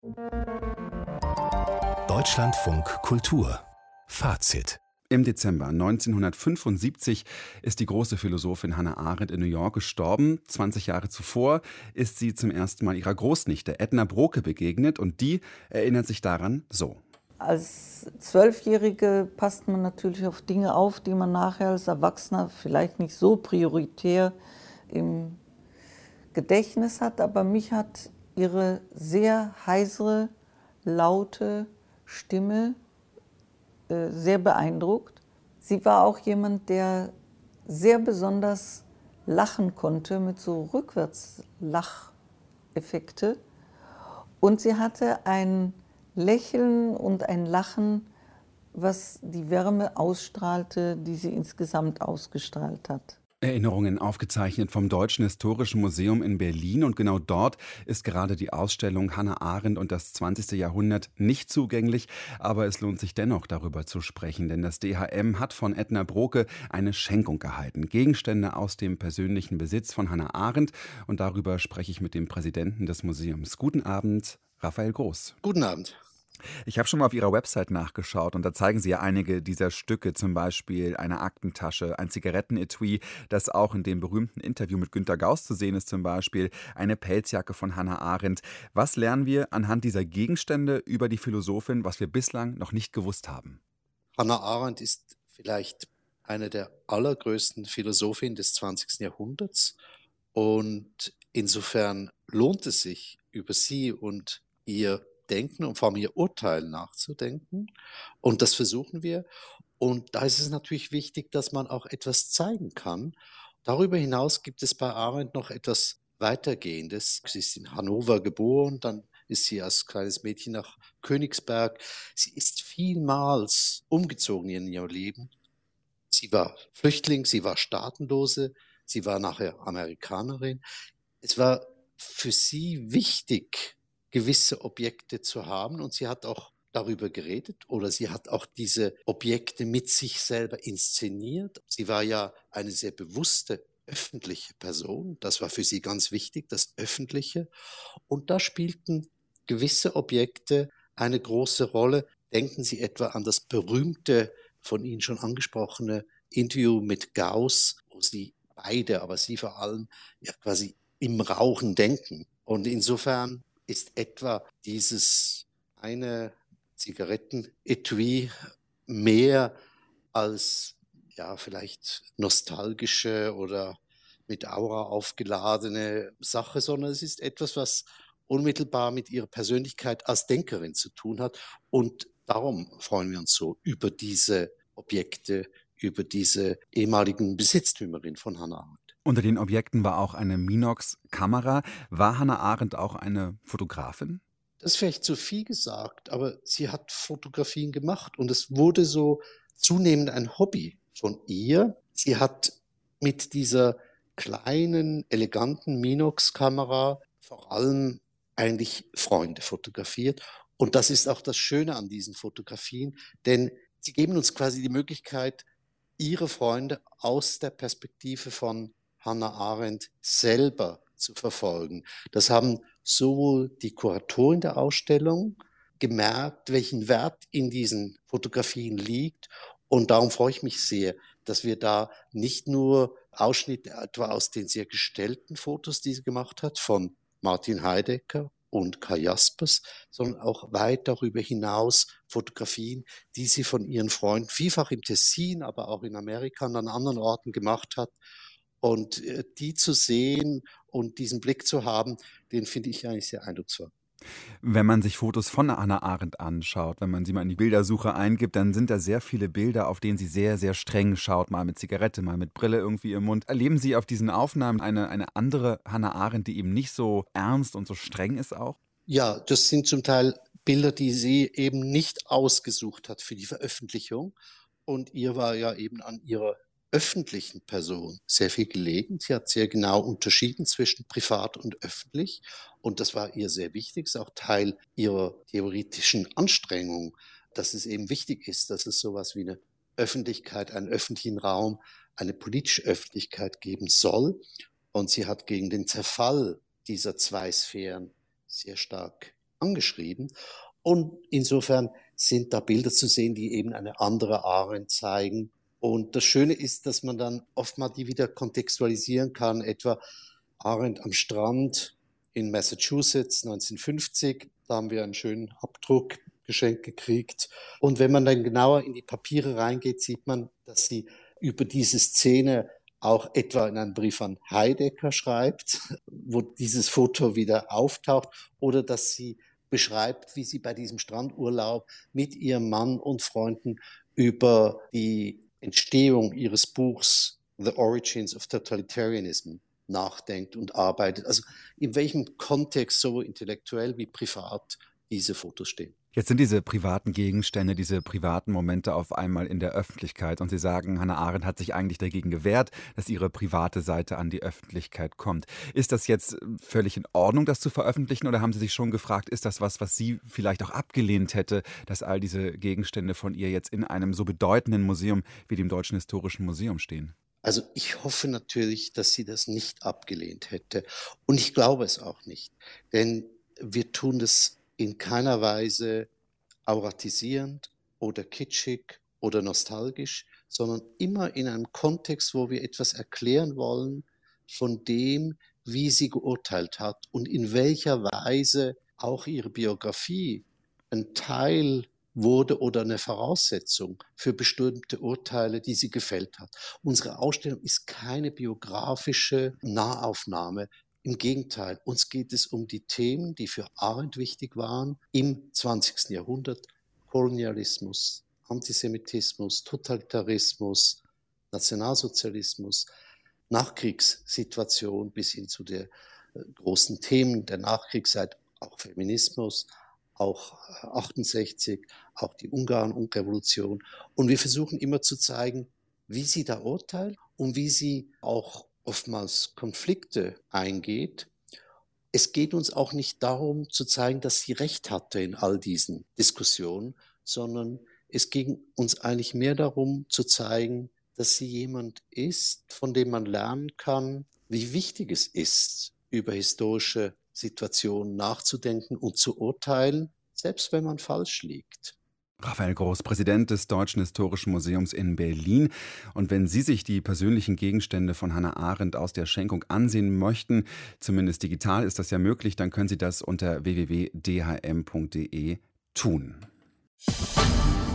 Deutschlandfunk Kultur Fazit. Im Dezember 1975 ist die große Philosophin Hannah Arendt in New York gestorben. 20 Jahre zuvor ist sie zum ersten Mal ihrer Großnichte Edna Broke begegnet und die erinnert sich daran so. Als Zwölfjährige passt man natürlich auf Dinge auf, die man nachher als Erwachsener vielleicht nicht so prioritär im Gedächtnis hat. Aber mich hat ihre sehr heisere, laute Stimme sehr beeindruckt. Sie war auch jemand, der sehr besonders lachen konnte mit so Rückwärtslacheffekte. Und sie hatte ein Lächeln und ein Lachen, was die Wärme ausstrahlte, die sie insgesamt ausgestrahlt hat. Erinnerungen aufgezeichnet vom Deutschen Historischen Museum in Berlin und genau dort ist gerade die Ausstellung Hannah Arendt und das 20. Jahrhundert nicht zugänglich, aber es lohnt sich dennoch darüber zu sprechen, denn das DHM hat von Edna Broke eine Schenkung erhalten, Gegenstände aus dem persönlichen Besitz von Hannah Arendt und darüber spreche ich mit dem Präsidenten des Museums. Guten Abend, Raphael Groß. Guten Abend. Ich habe schon mal auf Ihrer Website nachgeschaut und da zeigen Sie ja einige dieser Stücke, zum Beispiel eine Aktentasche, ein Zigarettenetui, das auch in dem berühmten Interview mit Günter Gauss zu sehen ist, zum Beispiel eine Pelzjacke von Hannah Arendt. Was lernen wir anhand dieser Gegenstände über die Philosophin, was wir bislang noch nicht gewusst haben? Hannah Arendt ist vielleicht eine der allergrößten Philosophinnen des 20. Jahrhunderts und insofern lohnt es sich, über sie und ihr Denken und vor allem ihr Urteil nachzudenken. Und das versuchen wir. Und da ist es natürlich wichtig, dass man auch etwas zeigen kann. Darüber hinaus gibt es bei Arendt noch etwas Weitergehendes. Sie ist in Hannover geboren, dann ist sie als kleines Mädchen nach Königsberg. Sie ist vielmals umgezogen in ihrem Leben. Sie war Flüchtling, sie war Staatenlose, sie war nachher Amerikanerin. Es war für sie wichtig, gewisse Objekte zu haben und sie hat auch darüber geredet oder sie hat auch diese Objekte mit sich selber inszeniert. Sie war ja eine sehr bewusste öffentliche Person. Das war für sie ganz wichtig, das Öffentliche. Und da spielten gewisse Objekte eine große Rolle. Denken Sie etwa an das berühmte, von Ihnen schon angesprochene Interview mit Gauss, wo sie beide, aber sie vor allem, ja quasi im Rauchen denken. Und insofern ist etwa dieses eine Zigarettenetui mehr als ja vielleicht nostalgische oder mit Aura aufgeladene Sache, sondern es ist etwas, was unmittelbar mit ihrer Persönlichkeit als Denkerin zu tun hat. Und darum freuen wir uns so über diese Objekte, über diese ehemaligen Besitztümerin von Hannah Arendt. Unter den Objekten war auch eine Minox-Kamera. War Hannah Arendt auch eine Fotografin? Das ist vielleicht zu viel gesagt, aber sie hat Fotografien gemacht und es wurde so zunehmend ein Hobby von ihr. Sie hat mit dieser kleinen, eleganten Minox-Kamera vor allem eigentlich Freunde fotografiert. Und das ist auch das Schöne an diesen Fotografien, denn sie geben uns quasi die Möglichkeit, ihre Freunde aus der Perspektive von Hannah Arendt selber zu verfolgen. Das haben sowohl die Kuratoren der Ausstellung gemerkt, welchen Wert in diesen Fotografien liegt. Und darum freue ich mich sehr, dass wir da nicht nur Ausschnitte etwa aus den sehr gestellten Fotos, die sie gemacht hat, von Martin Heidegger und Kai Jaspers, sondern auch weit darüber hinaus Fotografien, die sie von ihren Freunden vielfach im Tessin, aber auch in Amerika und an anderen Orten gemacht hat. Und die zu sehen und diesen Blick zu haben, den finde ich eigentlich sehr eindrucksvoll. Wenn man sich Fotos von Hannah Arendt anschaut, wenn man sie mal in die Bildersuche eingibt, dann sind da sehr viele Bilder, auf denen sie sehr, sehr streng schaut, mal mit Zigarette, mal mit Brille irgendwie im Mund. Erleben Sie auf diesen Aufnahmen eine andere Hannah Arendt, die eben nicht so ernst und so streng ist auch? Ja, das sind zum Teil Bilder, die sie eben nicht ausgesucht hat für die Veröffentlichung. Und ihr war ja eben an ihrer öffentlichen Person sehr viel gelegen. Sie hat sehr genau unterschieden zwischen privat und öffentlich. Und das war ihr sehr wichtig. Das ist auch Teil ihrer theoretischen Anstrengung, dass es eben wichtig ist, dass es sowas wie eine Öffentlichkeit, einen öffentlichen Raum, eine politische Öffentlichkeit geben soll. Und sie hat gegen den Zerfall dieser zwei Sphären sehr stark angeschrieben. Und insofern sind da Bilder zu sehen, die eben eine andere Arendt zeigen. Und das Schöne ist, dass man dann oft mal die wieder kontextualisieren kann, etwa Arendt am Strand in Massachusetts 1950. Da haben wir einen schönen Abdruck geschenkt gekriegt. Und wenn man dann genauer in die Papiere reingeht, sieht man, dass sie über diese Szene auch etwa in einem Brief an Heidegger schreibt, wo dieses Foto wieder auftaucht, oder dass sie beschreibt, wie sie bei diesem Strandurlaub mit ihrem Mann und Freunden über die Entstehung ihres Buchs The Origins of Totalitarianism nachdenkt und arbeitet. Also in welchem Kontext, sowohl intellektuell wie privat, diese Fotos stehen. Jetzt sind diese privaten Gegenstände, diese privaten Momente auf einmal in der Öffentlichkeit. Und Sie sagen, Hannah Arendt hat sich eigentlich dagegen gewehrt, dass ihre private Seite an die Öffentlichkeit kommt. Ist das jetzt völlig in Ordnung, das zu veröffentlichen? Oder haben Sie sich schon gefragt, ist das was sie vielleicht auch abgelehnt hätte, dass all diese Gegenstände von ihr jetzt in einem so bedeutenden Museum wie dem Deutschen Historischen Museum stehen? Also ich hoffe natürlich, dass sie das nicht abgelehnt hätte. Und ich glaube es auch nicht. Denn wir tun das in keiner Weise auratisierend oder kitschig oder nostalgisch, sondern immer in einem Kontext, wo wir etwas erklären wollen von dem, wie sie geurteilt hat und in welcher Weise auch ihre Biografie ein Teil wurde oder eine Voraussetzung für bestimmte Urteile, die sie gefällt hat. Unsere Ausstellung ist keine biografische Nahaufnahme. Im Gegenteil, uns geht es um die Themen, die für Arendt wichtig waren im 20. Jahrhundert. Kolonialismus, Antisemitismus, Totalitarismus, Nationalsozialismus, Nachkriegssituation bis hin zu den großen Themen der Nachkriegszeit, auch Feminismus, auch 68, auch die Ungarn-Revolution. Und wir versuchen immer zu zeigen, wie sie da urteilt und wie sie auch oftmals Konflikte eingeht. Es geht uns auch nicht darum zu zeigen, dass sie recht hatte in all diesen Diskussionen, sondern es ging uns eigentlich mehr darum zu zeigen, dass sie jemand ist, von dem man lernen kann, wie wichtig es ist, über historische Situationen nachzudenken und zu urteilen, selbst wenn man falsch liegt. Raphael Groß, Präsident des Deutschen Historischen Museums in Berlin. Und wenn Sie sich die persönlichen Gegenstände von Hannah Arendt aus der Schenkung ansehen möchten, zumindest digital ist das ja möglich, dann können Sie das unter www.dhm.de tun.